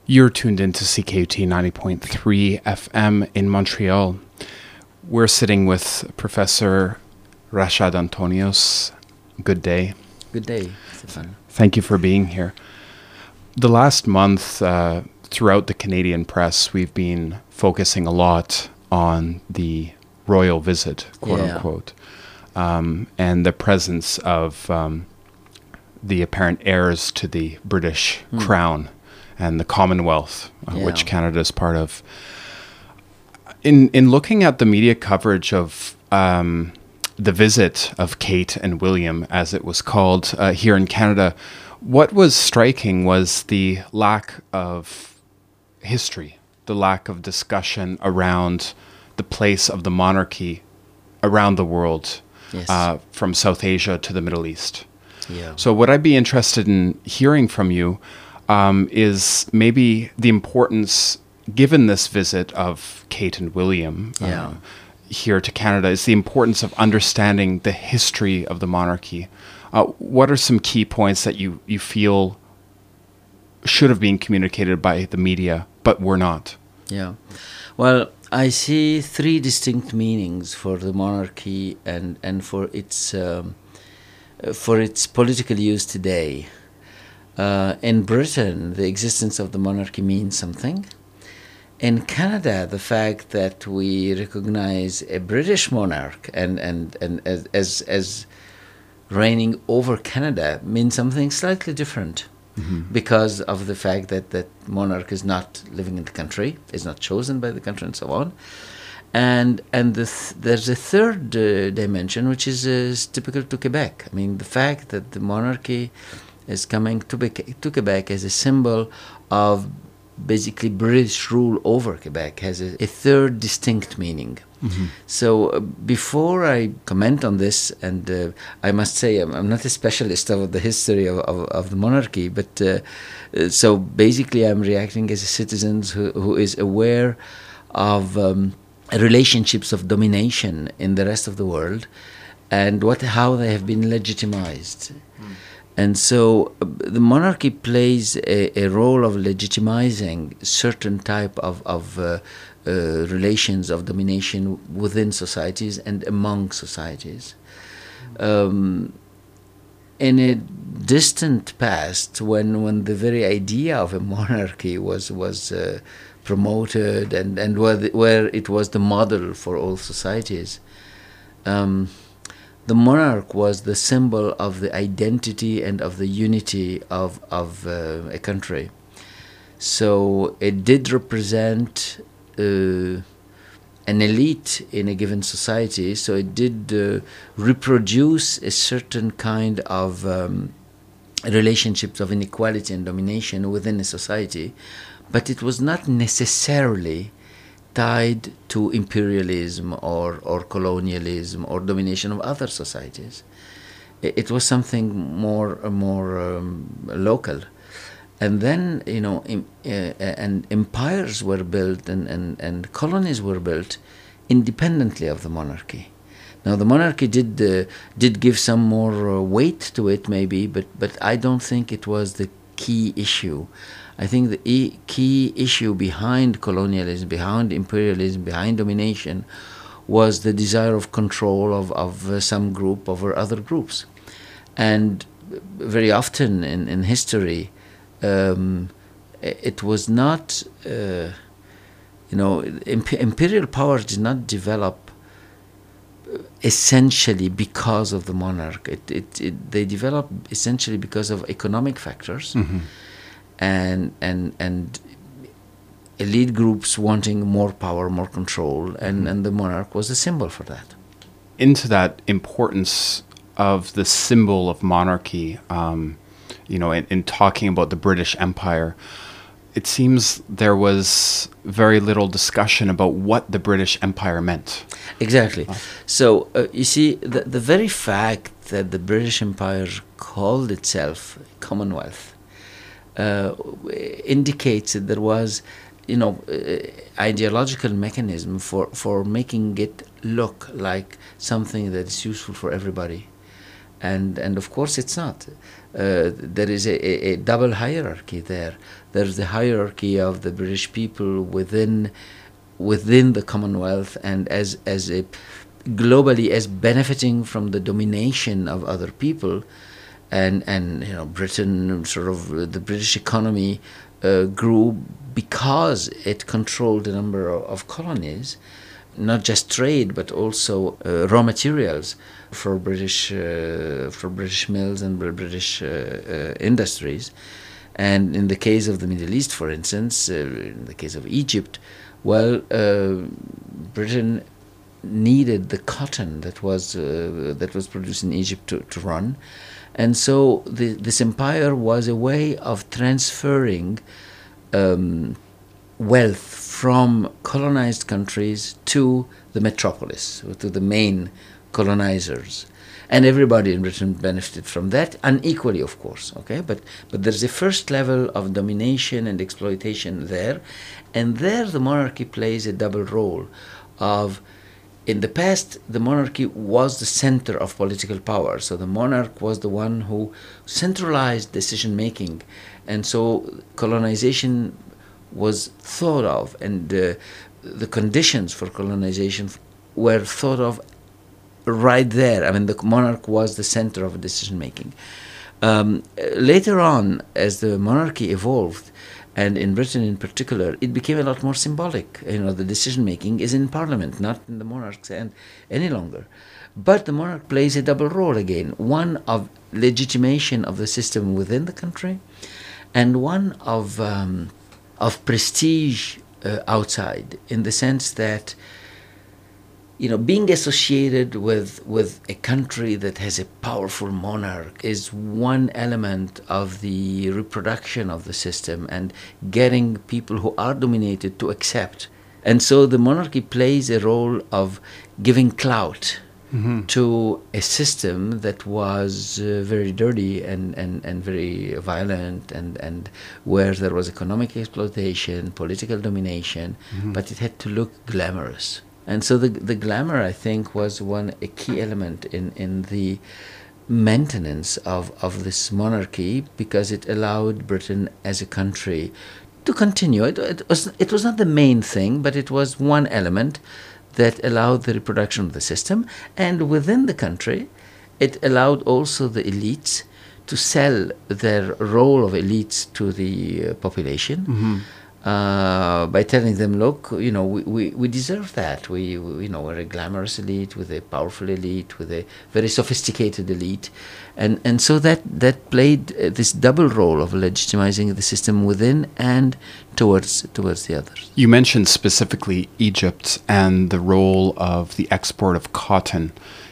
You're tuned into CKUT 90.3 FM in Montreal. We're sitting with Professor Rashad Antonios. Good day. Good day, Stefan. Thank you for being here. The last month, throughout the Canadian press, we've been focusing a lot on the royal visit, quote unquote, and the presence of the apparent heirs to the British crown and the Commonwealth, which Canada is part of. In looking at the media coverage of the visit of Kate and William, as it was called here in Canada, what was striking was the lack of history, the lack of discussion around the place of the monarchy around the world, from South Asia to the Middle East. Yeah. So what I'd be interested in hearing from you is maybe the importance, given this visit of Kate and William here to Canada, is the importance of understanding the history of the monarchy. What are some key points that you feel should have been communicated by the media, but were not? Yeah. Well, I see three distinct meanings for the monarchy and for its political use today. In Britain, the existence of the monarchy means something. In Canada, the fact that we recognize a British monarch and as reigning over Canada means something slightly different, because of the fact that that monarch is not living in the country, is not chosen by the country, and so on. And there's a third dimension, which is typical to Quebec. I mean, the fact that the monarchy is coming to Quebec as a symbol of basically British rule over Quebec has a third distinct meaning. So before I comment on this, and I must say I'm not a specialist of the history of the monarchy, but so basically I'm reacting as a citizen who is aware of relationships of domination in the rest of the world and how they have been legitimized. And so the monarchy plays a role of legitimizing certain type of relations of domination within societies and among societies. In a distant past, when the very idea of a monarchy was promoted and where it was the model for all societies, the monarch was the symbol of the identity and of the unity of a country. So it did represent an elite in a given society, so it did reproduce a certain kind of relationships of inequality and domination within a society, but it was not necessarily tied to imperialism or colonialism or domination of other societies. It was something more local. And then, and empires were built and colonies were built independently of the monarchy. Now, the monarchy did give some more weight to it, maybe, but I don't think it was the key issue. I think the key issue behind colonialism, behind imperialism, behind domination was the desire of control of some group over other groups. And very often in history, it was not, imperial power did not develop essentially because of the monarch. They developed essentially because of economic factors. And elite groups wanting more power, more control, and the monarch was a symbol for that. Into that importance of the symbol of monarchy, in talking about the British Empire, it seems there was very little discussion about what the British Empire meant. Exactly. So, you see, the very fact that the British Empire called itself Commonwealth indicates that there was, ideological mechanism for making it look like something that is useful for everybody. And of course it's not. there is a double hierarchy there. There's the hierarchy of the British people within the Commonwealth, and as a globally as benefiting from the domination of other people, and Britain, sort of the British economy grew because it controlled a number of colonies, not just trade but also raw materials for British mills and British industries. And in the case of the Middle East, for instance, in the case of Egypt, well, Britain needed the cotton that was produced in Egypt to run, and so this empire was a way of transferring wealth from colonized countries to the metropolis, to the main colonizers. And everybody in Britain benefited from that, unequally, of course. Okay, but there's a first level of domination and exploitation there, and there the monarchy plays a double role. In the past, the monarchy was the center of political power, so the monarch was the one who centralized decision making, and so colonization was thought of, and the conditions for colonization were thought of right there. I mean, the monarch was the center of decision making. Later on, as the monarchy evolved, and in Britain in particular, it became a lot more symbolic. The decision making is in Parliament, not in the monarch's hand any longer. But the monarch plays a double role again, one of legitimation of the system within the country, and one of prestige outside, in the sense that being associated with a country that has a powerful monarch is one element of the reproduction of the system and getting people who are dominated to accept. And so the monarchy plays a role of giving clout to a system that was very dirty and very violent, and where there was economic exploitation, political domination, but it had to look glamorous. And so the glamour, I think, was a key element in the maintenance of this monarchy, because it allowed Britain as a country to continue. It was not the main thing, but it was one element that allowed the reproduction of the system. And within the country, it allowed also the elites to sell their role of elites to the population. By telling them, look, we deserve that. We're a glamorous elite with a powerful elite, with a very sophisticated elite, and so that played this double role of legitimizing the system within and towards the others. You mentioned specifically Egypt and the role of the export of cotton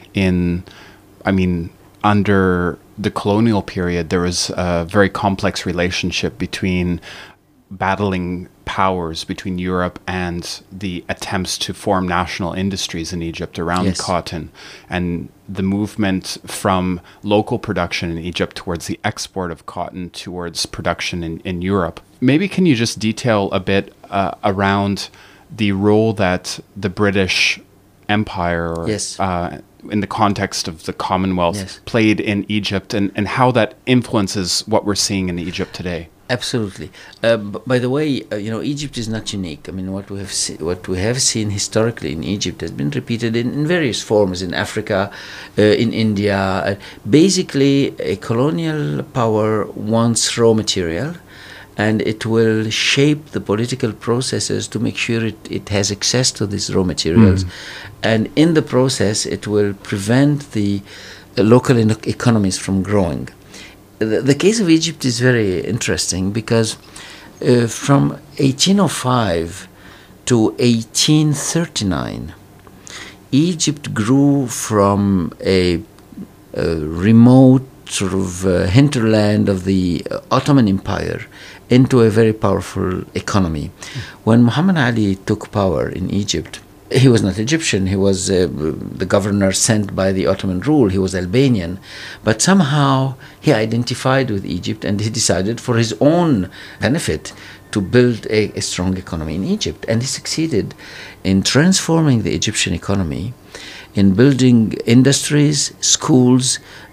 under the colonial period. There was a very complex relationship between battling powers between Europe and the attempts to form national industries in Egypt around cotton, and the movement from local production in Egypt towards the export of cotton towards production in Europe. Maybe can you just detail a bit around the role that the British Empire in the context of the Commonwealth played in Egypt, and how that influences what we're seeing in Egypt today? Absolutely. By the way, Egypt is not unique. I mean, what we have seen historically in Egypt has been repeated in various forms in Africa, in India. Basically, a colonial power wants raw material, and it will shape the political processes to make sure it has access to these raw materials. And in the process, it will prevent the local economies from growing. The case of Egypt is very interesting, because from 1805 to 1839, Egypt grew from a remote sort of hinterland of the Ottoman Empire into a very powerful economy. When Muhammad Ali took power in Egypt, he was not Egyptian. He was the governor sent by the Ottoman rule. He was Albanian. But somehow he identified with Egypt, and he decided for his own benefit to build a strong economy in Egypt. And he succeeded in transforming the Egyptian economy, in building industries, schools,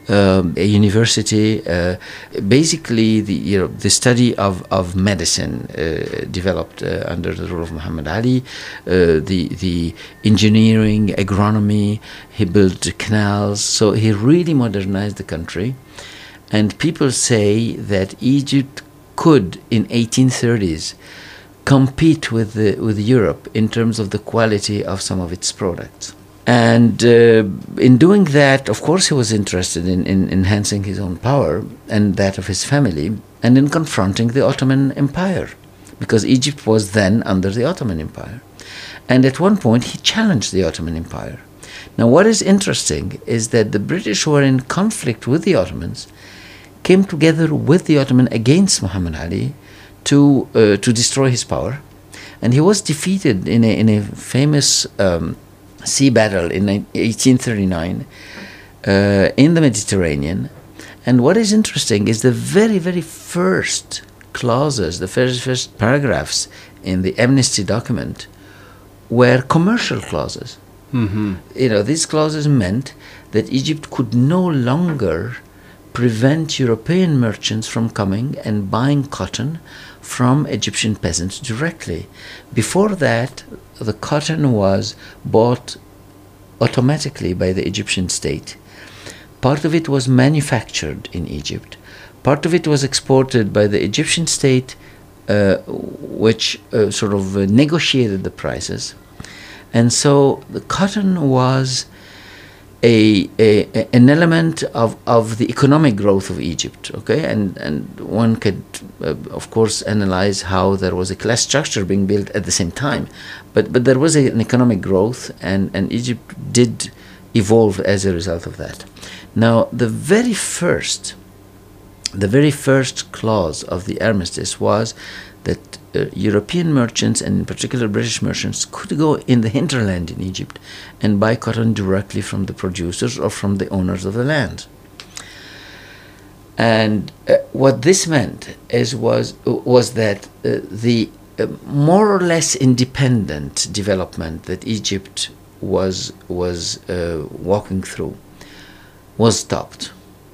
a university. Basically, the study of medicine developed under the rule of Muhammad Ali. The engineering, agronomy. He built canals. So he really modernized the country. And people say that Egypt could, in 1830s, compete with Europe in terms of the quality of some of its products. And in doing that, of course, he was interested in enhancing his own power and that of his family, and in confronting the Ottoman Empire, because Egypt was then under the Ottoman Empire. And at one point, he challenged the Ottoman Empire. Now, what is interesting is that the British were in conflict with the Ottomans, came together with the Ottoman against Muhammad Ali to destroy his power, and he was defeated in a famous sea battle in 1839 in the Mediterranean. And what is interesting is the very, very first clauses, the first paragraphs in the amnesty document were commercial clauses. Mm-hmm. These clauses meant that Egypt could no longer prevent European merchants from coming and buying cotton from Egyptian peasants directly. Before that, the cotton was bought automatically by the Egyptian state. Part of it was manufactured in Egypt. Part of it was exported by the Egyptian state, which sort of negotiated the prices. And so the cotton was an element of the economic growth of Egypt, okay? And one could, of course, analyze how there was a class structure being built at the same time. But there was an economic growth, and Egypt did evolve as a result of that. Now, the very first clause of the armistice was that European merchants, and in particular British merchants, could go in the hinterland in Egypt and buy cotton directly from the producers or from the owners of the land. And what this meant was that the more or less independent development that Egypt was walking through was stopped.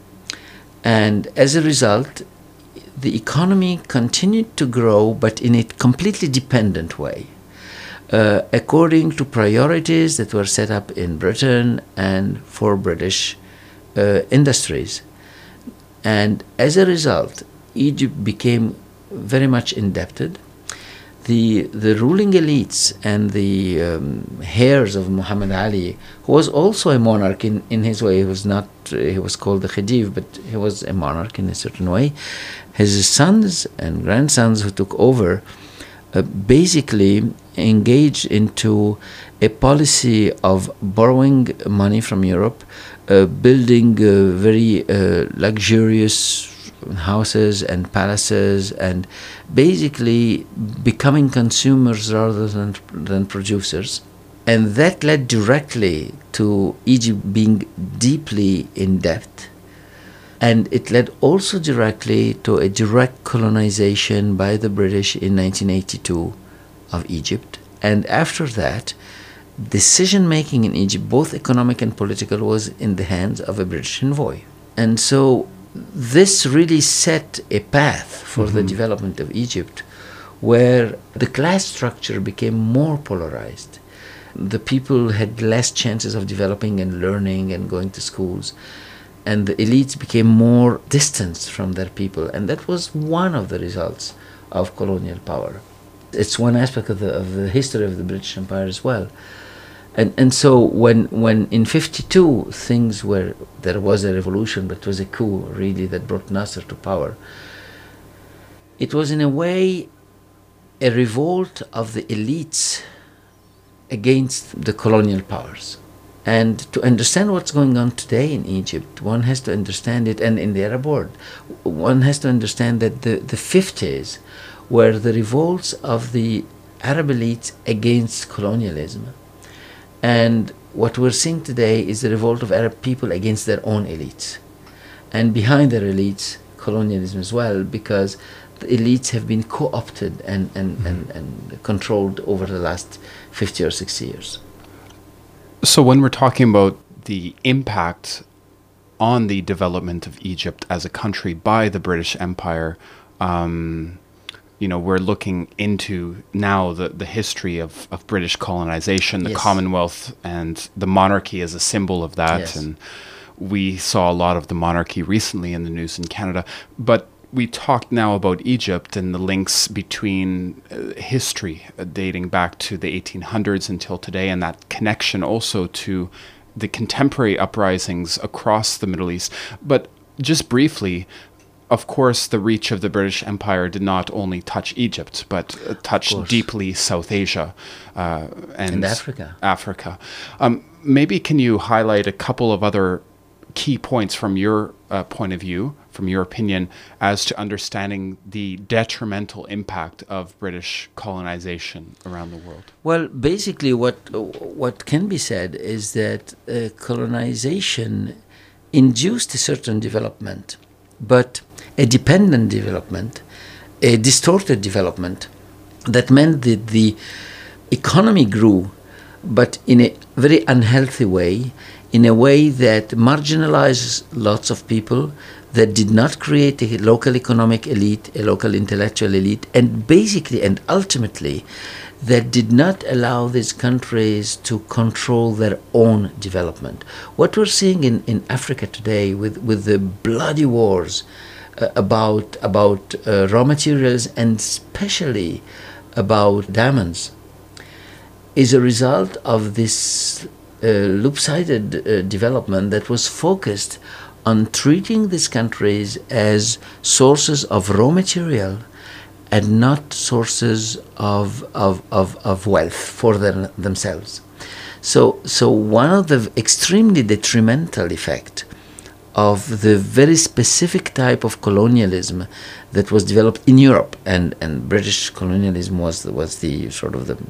And as a result, the economy continued to grow, but in a completely dependent way, according to priorities that were set up in Britain and for British industries. And as a result, Egypt became very much indebted. The ruling elites and the heirs of Muhammad Ali, who was also a monarch in his way, he was called the Khedive, but he was a monarch in a certain way. His sons and grandsons who took over basically engaged into a policy of borrowing money from Europe, building very luxurious houses and palaces, and basically becoming consumers rather than producers. And that led directly to Egypt being deeply in debt. And it led also directly to a direct colonization by the British in 1982 of Egypt. And after that, decision-making in Egypt, both economic and political, was in the hands of a British envoy. And so this really set a path for the development of Egypt, where the class structure became more polarized. The people had less chances of developing and learning and going to schools, and the elites became more distanced from their people. And that was one of the results of colonial power. It's one aspect of the history of the British Empire as well. And so when in 52 there was a revolution, but it was a coup really that brought Nasser to power, it was in a way a revolt of the elites against the colonial powers. And to understand what's going on today in Egypt, one has to understand it, and in the Arab world, one has to understand that the 50s were the revolts of the Arab elites against colonialism. And what we're seeing today is the revolt of Arab people against their own elites. And behind their elites, colonialism as well, because the elites have been co-opted and controlled over the last 50 or 60 years. So when we're talking about the impact on the development of Egypt as a country by the British Empire. We're looking into now the history of British colonization, the Yes. Commonwealth, and the monarchy as a symbol of that. Yes. And we saw a lot of the monarchy recently in the news in Canada. But we talked now about Egypt and the links between history dating back to the 1800s until today, and that connection also to the contemporary uprisings across the Middle East. But just briefly, of course, the reach of the British Empire did not only touch Egypt, but touched deeply South Asia and Africa. Maybe can you highlight a couple of other key points from your point of view, from your opinion, as to understanding the detrimental impact of British colonization around the world? Well, basically, what can be said is that colonization induced a certain development, but a dependent development, a distorted development, that meant that the economy grew, but in a very unhealthy way, in a way that marginalized lots of people, that did not create a local economic elite, a local intellectual elite, and basically and ultimately that did not allow these countries to control their own development. What we're seeing in Africa today with the bloody wars about raw materials, and especially about diamonds, is a result of this loop-sided development that was focused on treating these countries as sources of raw material and not sources of wealth for themselves. So one of the extremely detrimental effect of the very specific type of colonialism that was developed in Europe, and British colonialism was the sort of the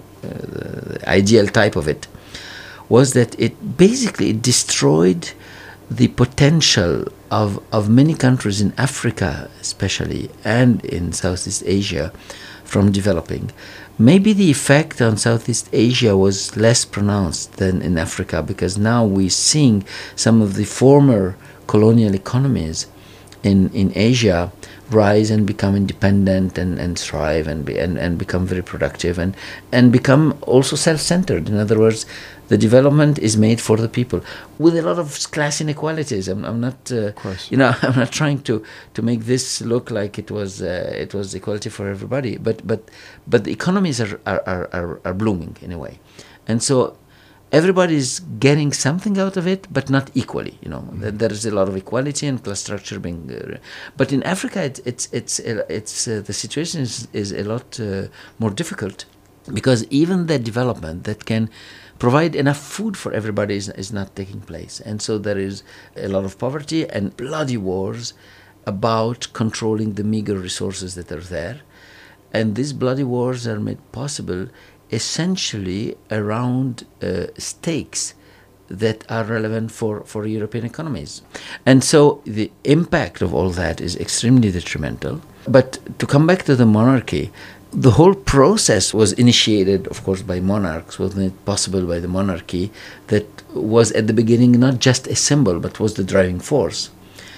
ideal type of it, was that it basically destroyed the potential of many countries in Africa especially and in Southeast Asia from developing. Maybe the effect on Southeast Asia was less pronounced than in Africa, because now we're seeing some of the former colonial economies in Asia rise and become independent and thrive and become very productive and become also self-centered. In other words, the development is made for the people, with a lot of class inequalities. I'm not, I'm not trying to make this look like it was equality for everybody, but the economies are blooming in a way, and so everybody's getting something out of it, but not equally. There is a lot of equality and class structure being, but in Africa, it's the situation is a lot more difficult, because even the development that can provide enough food for everybody is not taking place, and so there is a lot of poverty and bloody wars about controlling the meager resources that are there, and these bloody wars are made possible essentially around stakes that are relevant for European economies. And so the impact of all that is extremely detrimental. But to come back to the monarchy, the whole process was initiated, of course, by monarchs, was made possible by the monarchy, that was at the beginning not just a symbol, but was the driving force.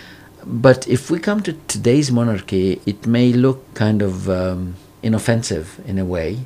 But if we come to today's monarchy, it may look kind of inoffensive in a way.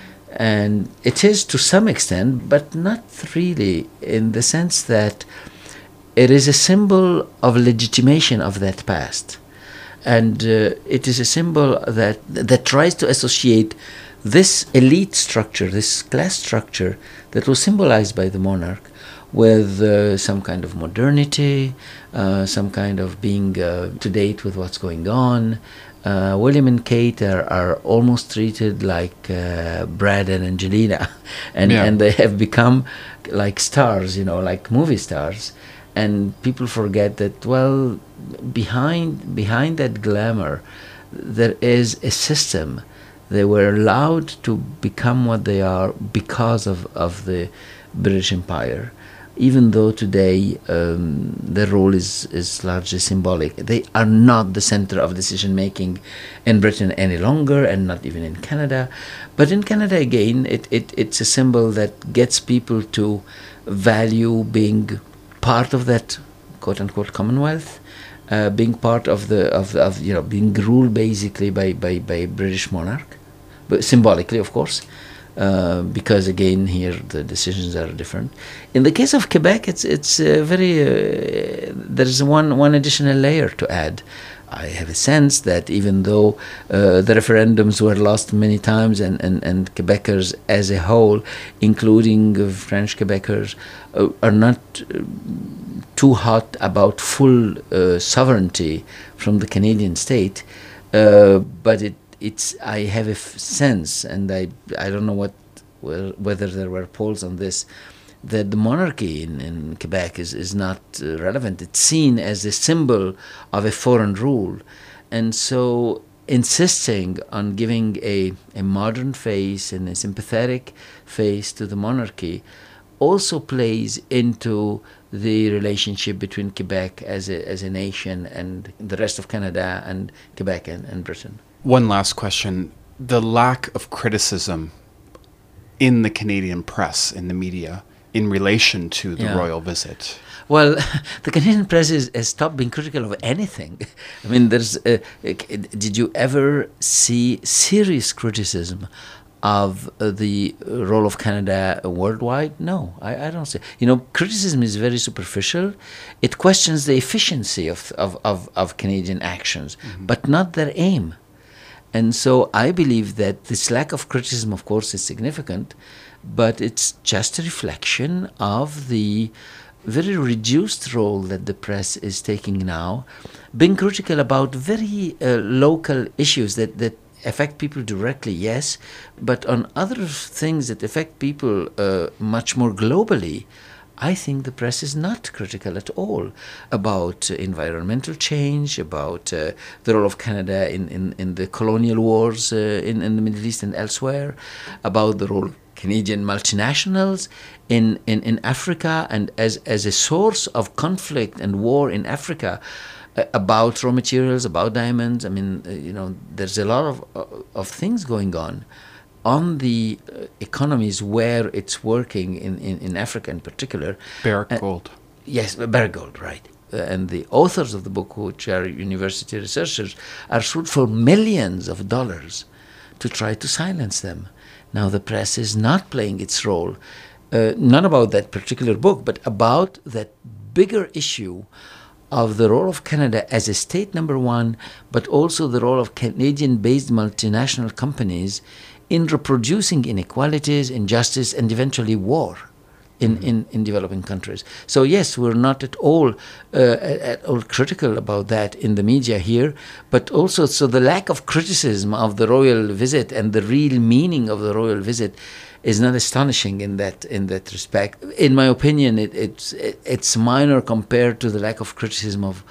And it is to some extent, but not really, in the sense that it is a symbol of legitimation of that past. And it is a symbol that tries to associate this elite structure, this class structure that was symbolized by the monarch, with some kind of modernity, some kind of being to date with what's going on. William and Kate are almost treated like Brad and Angelina, and they have become like stars, like movie stars. And people forget that, well, behind that glamour, there is a system. They were allowed to become what they are because of the British Empire, even though today their role is largely symbolic. They are not the center of decision-making in Britain any longer, and not even in Canada. But in Canada, again, it's a symbol that gets people to value being part of that quote-unquote Commonwealth, being part of being ruled basically by a British monarch, but symbolically, of course, because again here the decisions are different. In the case of Quebec, it's very there is one additional layer to add. I have a sense that even though the referendums were lost many times and Quebecers as a whole, including French Quebecers, are not too hot about full sovereignty from the Canadian state, but I have a sense, and I don't know whether there were polls on this, that the monarchy in Quebec is not relevant. It's seen as a symbol of a foreign rule. And so insisting on giving a modern face and a sympathetic face to the monarchy also plays into the relationship between Quebec as a nation and the rest of Canada and Quebec and Britain. One last question. The lack of criticism in the Canadian press, in the media, in relation to the royal visit? Well, the Canadian press has stopped being critical of anything. I mean, did you ever see serious criticism of the role of Canada worldwide? No, I don't see. Criticism is very superficial. It questions the efficiency of Canadian actions, but not their aim. And so I believe that this lack of criticism, of course, is significant, but it's just a reflection of the very reduced role that the press is taking now, being critical about very local issues that affect people directly, yes, but on other things that affect people much more globally, I think the press is not critical at all about environmental change, about the role of Canada in the colonial wars in the Middle East and elsewhere, about the role of Canadian multinationals in Africa and as a source of conflict and war in Africa, about raw materials, about diamonds. I mean, there's a lot of things going on the economies where it's working in Africa in particular. Barrick Gold. Yes, Barrick Gold, right. And the authors of the book, which are university researchers, are sued for millions of dollars to try to silence them. Now the press is not playing its role, not about that particular book, but about that bigger issue of the role of Canada as a state, number one, but also the role of Canadian-based multinational companies in reproducing inequalities, injustice, and eventually war in developing countries. So yes, we're not at all critical about that in the media here, but also so the lack of criticism of the royal visit and the real meaning of the royal visit is not astonishing in that respect. In my opinion, it's minor compared to the lack of criticism of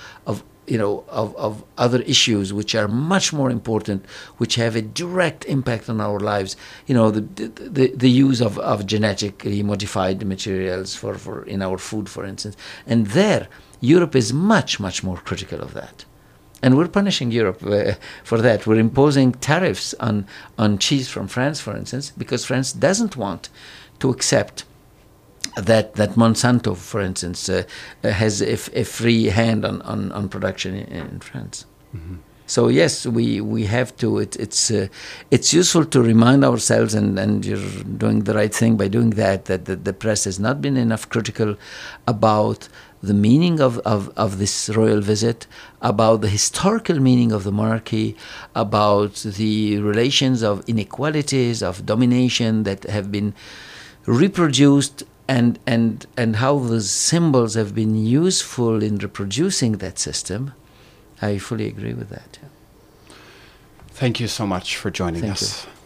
other issues which are much more important, which have a direct impact on our lives. The use of genetically modified materials for in our food, for instance. And there, Europe is much, much more critical of that. And we're punishing Europe for that. We're imposing tariffs on cheese from France, for instance, because France doesn't want to accept that Monsanto, for instance, has a free hand on production in France. Mm-hmm. So yes, we have to. It's useful to remind ourselves, and you're doing the right thing by doing that the press has not been enough critical about the meaning of this royal visit, about the historical meaning of the monarchy, about the relations of inequalities, of domination that have been reproduced, and how those symbols have been useful in reproducing that system. I fully agree with that. Yeah. Thank you so much for joining us. Thank you.